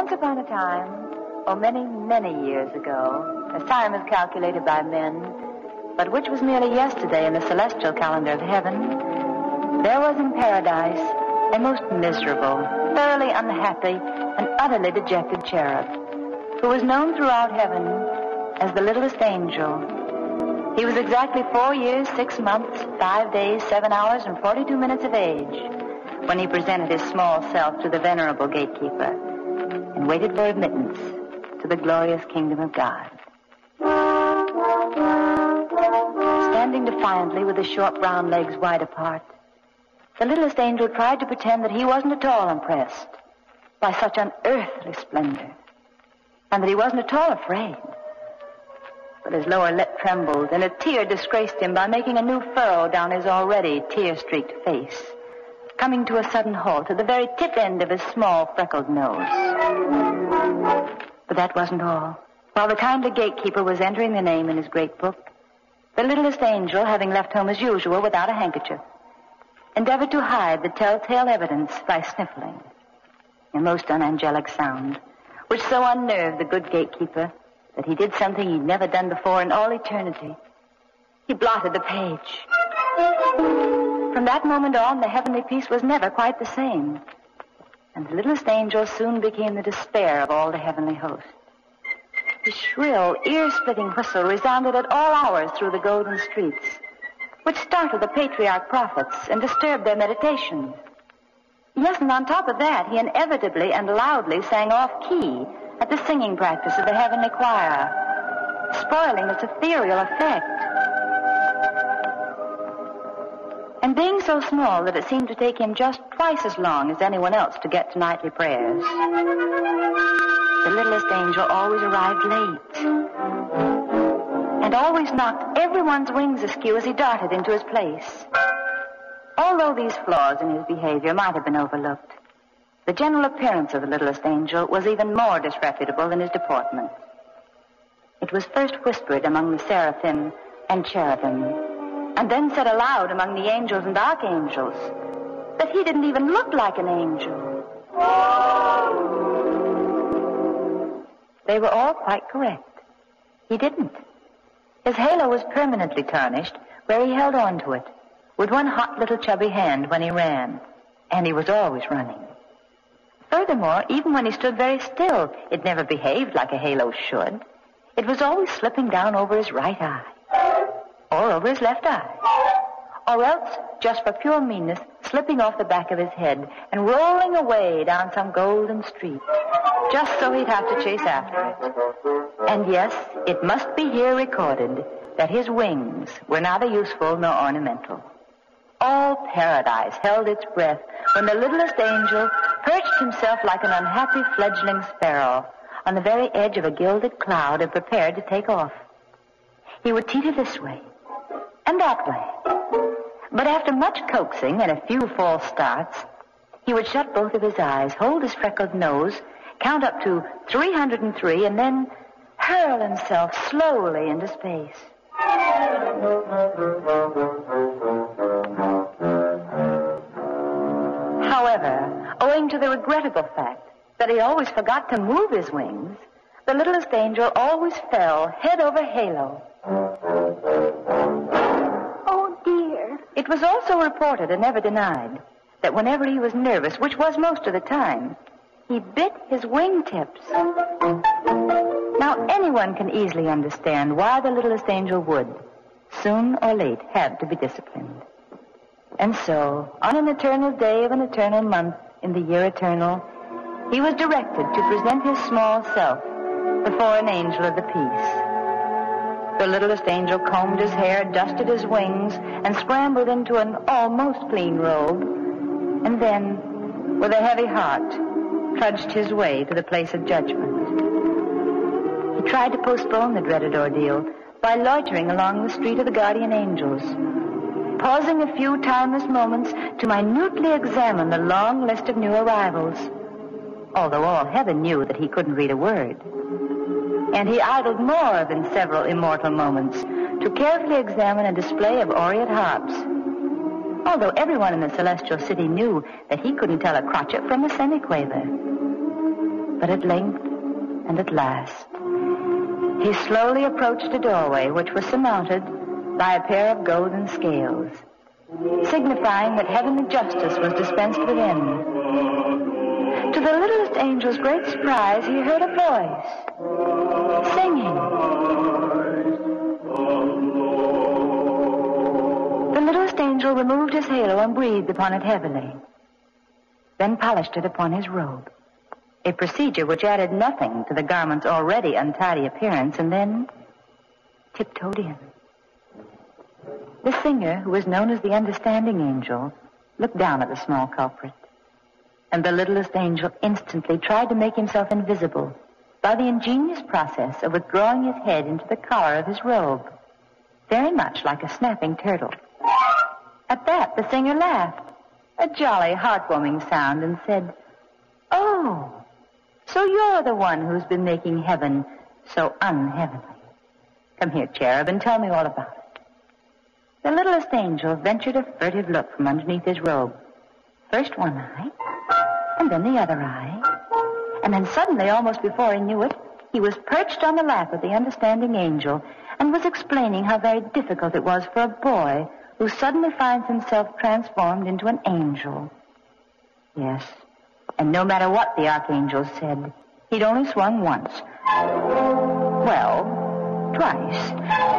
Once upon a time, many, many years ago, as time is calculated by men, but which was merely yesterday in the celestial calendar of heaven, there was in paradise a most miserable, thoroughly unhappy, and utterly dejected cherub, who was known throughout heaven as the littlest angel. He was exactly 4 years, 6 months, 5 days, 7 hours, and 42 minutes of age when he presented his small self to the venerable gatekeeper and waited for admittance to the glorious kingdom of God. Standing defiantly with his short brown legs wide apart, the littlest angel tried to pretend that he wasn't at all impressed by such unearthly splendor, and that he wasn't at all afraid. But his lower lip trembled, and a tear disgraced him by making a new furrow down his already tear-streaked face, coming to a sudden halt at the very tip end of his small freckled nose. But that wasn't all. While the kindly gatekeeper was entering the name in his great book, the littlest angel, having left home as usual without a handkerchief, endeavored to hide the telltale evidence by sniffling, a most unangelic sound, which so unnerved the good gatekeeper that he did something he'd never done before in all eternity. He blotted the page. From that moment on, the heavenly peace was never quite the same, and the littlest angel soon became the despair of all the heavenly host. His shrill, ear-splitting whistle resounded at all hours through the golden streets, which startled the patriarch prophets and disturbed their meditation. Yes, and on top of that, he inevitably and loudly sang off-key at the singing practice of the heavenly choir, spoiling its ethereal effect. And being so small that it seemed to take him just twice as long as anyone else to get to nightly prayers, the littlest angel always arrived late and always knocked everyone's wings askew as he darted into his place. Although these flaws in his behavior might have been overlooked, the general appearance of the littlest angel was even more disreputable than his deportment. It was first whispered among the seraphim and cherubim, and then said aloud among the angels and archangels, that he didn't even look like an angel. They were all quite correct. He didn't. His halo was permanently tarnished where he held on to it, with one hot little chubby hand when he ran, and he was always running. Furthermore, even when he stood very still, it never behaved like a halo should. It was always slipping down over his right eye, or over his left eye, or else, just for pure meanness, slipping off the back of his head and rolling away down some golden street, just so he'd have to chase after it. And yes, it must be here recorded that his wings were neither useful nor ornamental. All paradise held its breath when the littlest angel perched himself like an unhappy fledgling sparrow on the very edge of a gilded cloud and prepared to take off. He would teeter this way and that way. But after much coaxing and a few false starts, he would shut both of his eyes, hold his freckled nose, count up to 303, and then hurl himself slowly into space. However, owing to the regrettable fact that he always forgot to move his wings, the littlest angel always fell head over halo. Oh, dear. It was also reported and never denied that whenever he was nervous, which was most of the time, he bit his wingtips. Now, anyone can easily understand why the littlest angel would, soon or late, have to be disciplined. And so, on an eternal day of an eternal month in the year eternal, he was directed to present his small self before an angel of the peace. The littlest angel combed his hair, dusted his wings, and scrambled into an almost clean robe, and then, with a heavy heart, trudged his way to the place of judgment. He tried to postpone the dreaded ordeal by loitering along the street of the guardian angels, pausing a few timeless moments to minutely examine the long list of new arrivals, although all heaven knew that he couldn't read a word. And he idled more than several immortal moments to carefully examine a display of aureate harps, although everyone in the celestial city knew that he couldn't tell a crotchet from a semiquaver. But at length, and at last, he slowly approached a doorway which was surmounted by a pair of golden scales, signifying that heavenly justice was dispensed within. To the littlest angel's great surprise, he heard a voice singing. The littlest angel removed his halo and breathed upon it heavily, then polished it upon his robe, a procedure which added nothing to the garment's already untidy appearance, and then tiptoed in. The singer, who was known as the understanding angel, looked down at the small culprit, and the littlest angel instantly tried to make himself invisible by the ingenious process of withdrawing his head into the collar of his robe, very much like a snapping turtle. At that, the singer laughed, a jolly, heartwarming sound, and said, "Oh, so you're the one who's been making heaven so unheavenly. Come here, cherub, and tell me all about it." The littlest angel ventured a furtive look from underneath his robe. First one eye, and then the other eye. And then suddenly, almost before he knew it, he was perched on the lap of the understanding angel and was explaining how very difficult it was for a boy who suddenly finds himself transformed into an angel. Yes, and no matter what the archangel said, he'd only swung once. Well, twice.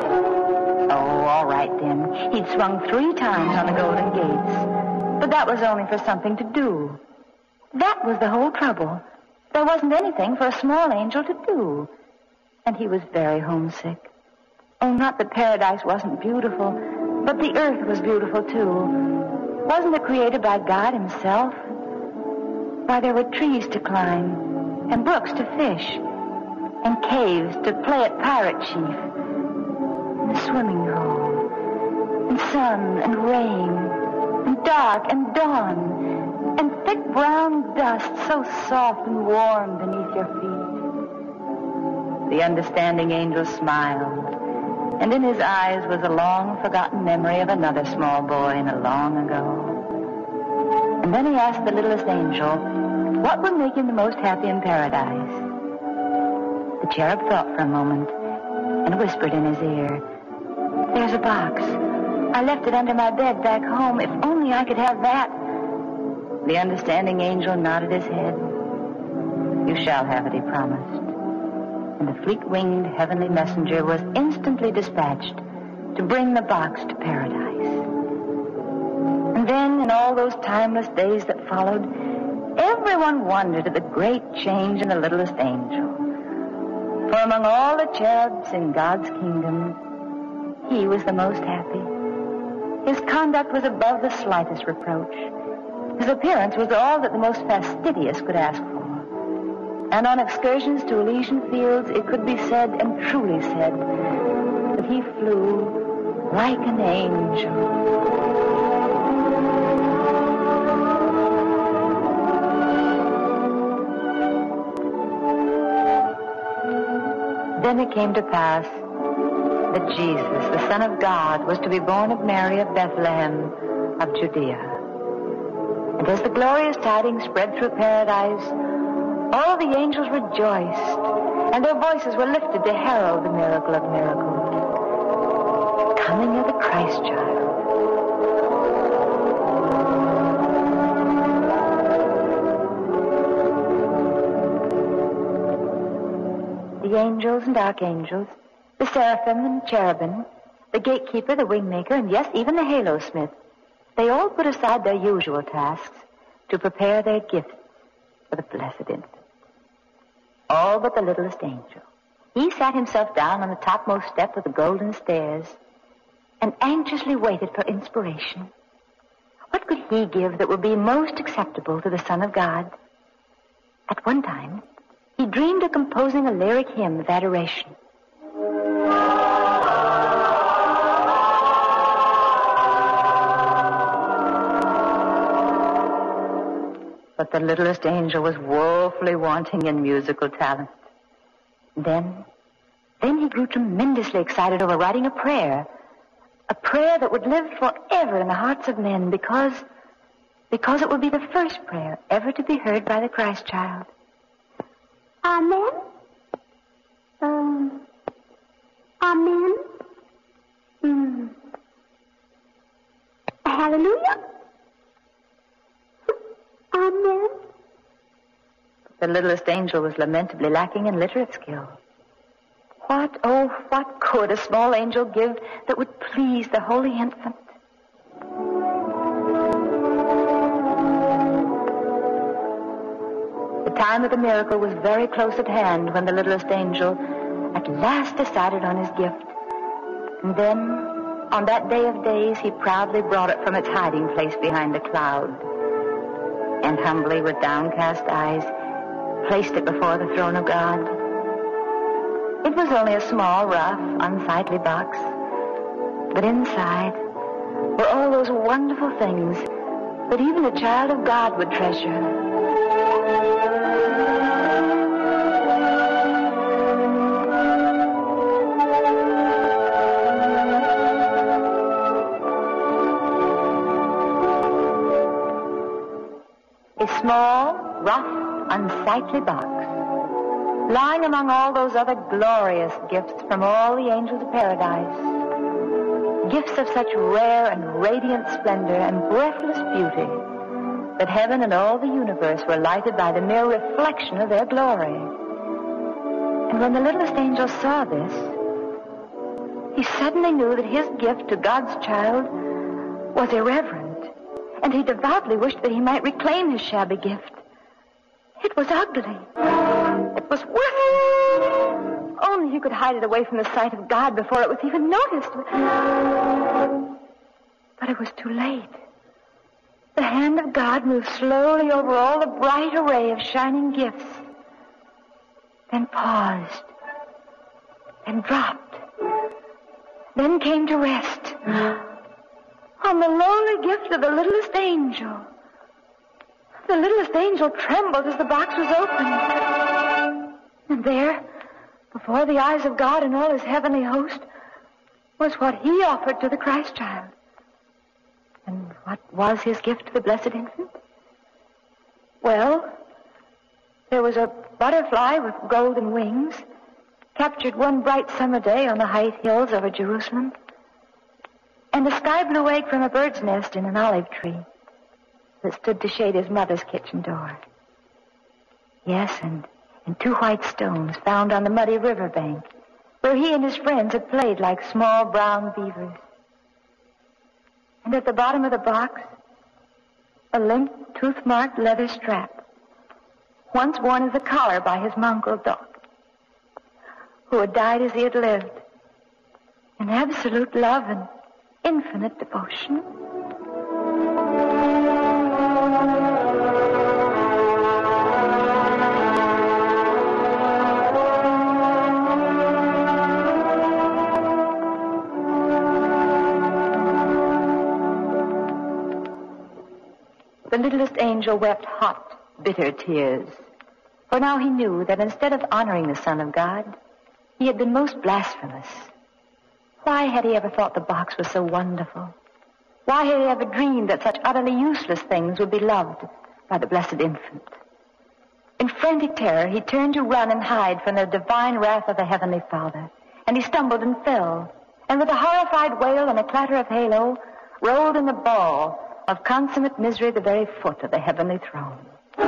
Oh, all right then. He'd swung 3 times on the golden gates. But that was only for something to do. That was the whole trouble. There wasn't anything for a small angel to do. And he was very homesick. Oh, not that paradise wasn't beautiful, but the earth was beautiful too. Wasn't it created by God himself? Why, there were trees to climb, and brooks to fish, and caves to play at pirate chief, and a swimming hole, and sun and rain, and dark and dawn, and thick brown dust so soft and warm beneath your feet. The understanding angel smiled, and in his eyes was a long-forgotten memory of another small boy in a long ago. And then he asked the littlest angel what would make him the most happy in paradise. The cherub thought for a moment and whispered in his ear, "There's a box. I left it under my bed back home. If only I could have that." The understanding angel nodded his head. "You shall have it," he promised. And the fleet-winged heavenly messenger was instantly dispatched to bring the box to paradise. And then, in all those timeless days that followed, everyone wondered at the great change in the littlest angel. For among all the cherubs in God's kingdom, he was the most happy. His conduct was above the slightest reproach. His appearance was all that the most fastidious could ask for. And on excursions to Elysian fields, it could be said, and truly said, that he flew like an angel. Then it came to pass that Jesus, the Son of God, was to be born of Mary of Bethlehem of Judea. And as the glorious tidings spread through paradise, all the angels rejoiced, and their voices were lifted to herald the miracle of miracles, coming of the Christ child. The angels and archangels, the seraphim and cherubim, the gatekeeper, the wingmaker, and yes, even the halo smith, they all put aside their usual tasks to prepare their gifts for the blessed infant. All but the littlest angel. He sat himself down on the topmost step of the golden stairs and anxiously waited for inspiration. What could he give that would be most acceptable to the Son of God? At one time, he dreamed of composing a lyric hymn of adoration. But the littlest angel was woefully wanting in musical talent. Then he grew tremendously excited over writing a prayer that would live forever in the hearts of men because it would be the first prayer ever to be heard by the Christ child. Amen? Amen? Hallelujah? Amen? The littlest angel was lamentably lacking in literate skill. What could a small angel give that would please the holy infant? The time of the miracle was very close at hand when the littlest angel at last decided on his gift. And then, on that day of days, he proudly brought it from its hiding place behind a cloud, and humbly, with downcast eyes, placed it before the throne of God. It was only a small, rough, unsightly box, but inside were all those wonderful things that even a child of God would treasure. A small, rough, unsightly box, lying among all those other glorious gifts from all the angels of paradise. Gifts of such rare and radiant splendor and breathless beauty that heaven and all the universe were lighted by the mere reflection of their glory. And when the littlest angel saw this, he suddenly knew that his gift to God's child was irreverent, and he devoutly wished that he might reclaim his shabby gift. It was ugly. It was worthless. Only he could hide it away from the sight of God before it was even noticed. But it was too late. The hand of God moved slowly over all the bright array of shining gifts, then paused, then dropped, then came to rest on the lowly gift of the littlest angel. The littlest angel trembled as the box was opened. And there, before the eyes of God and all his heavenly host, was what he offered to the Christ child. And what was his gift to the blessed infant? Well, there was a butterfly with golden wings, captured one bright summer day on the high hills over Jerusalem, and a sky-blue egg from a bird's nest in an olive tree that stood to shade his mother's kitchen door. Yes, and 2 white stones found on the muddy riverbank where he and his friends had played like small brown beavers. And at the bottom of the box, a limp, tooth-marked leather strap, once worn as a collar by his mongrel dog, who had died as he had lived, in absolute love and infinite devotion. The littlest angel wept hot, bitter tears, for now he knew that instead of honoring the Son of God, he had been most blasphemous. Why had he ever thought the box was so wonderful? Why had he ever dreamed that such utterly useless things would be loved by the blessed infant? In frantic terror, he turned to run and hide from the divine wrath of the Heavenly Father, and he stumbled and fell, and with a horrified wail and a clatter of halo, rolled in the ball of consummate misery at the very foot of the heavenly throne.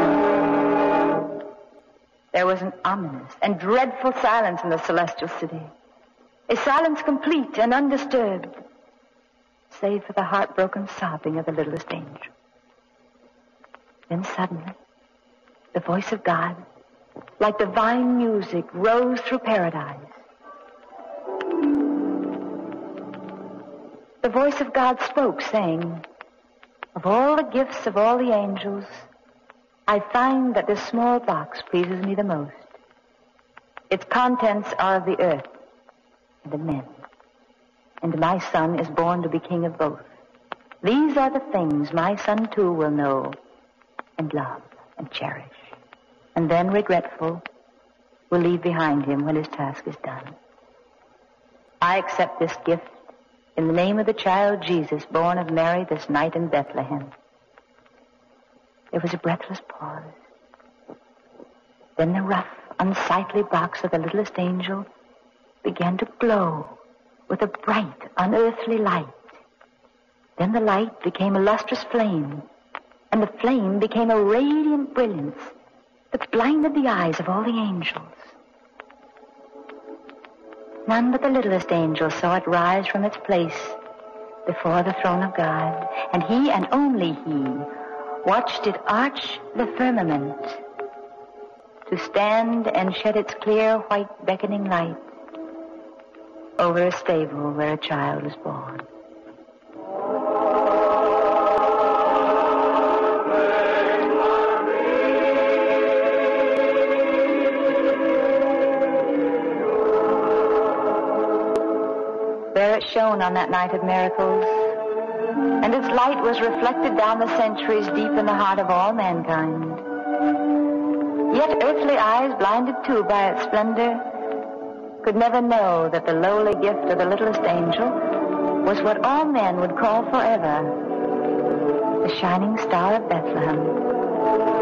There was an ominous and dreadful silence in the celestial city, a silence complete and undisturbed, save for the heartbroken sobbing of the littlest angel. Then suddenly, the voice of God, like divine music, rose through paradise. The voice of God spoke, saying, "Of all the gifts of all the angels, I find that this small box pleases me the most. Its contents are of the earth and of men, and my Son is born to be king of both. These are the things my Son too will know and love and cherish, and then, regretful, will leave behind him when his task is done. I accept this gift in the name of the child Jesus, born of Mary this night in Bethlehem." There was a breathless pause. Then the rough, unsightly box of the littlest angel began to glow with a bright, unearthly light. Then the light became a lustrous flame, and the flame became a radiant brilliance that blinded the eyes of all the angels. None but the littlest angel saw it rise from its place before the throne of God, and he and only he watched it arch the firmament to stand and shed its clear, white, beckoning light over a stable where a child was born. There it shone on that night of miracles, and its light was reflected down the centuries deep in the heart of all mankind. Yet earthly eyes, blinded too by its splendor, could never know that the lowly gift of the littlest angel was what all men would call forever the shining star of Bethlehem.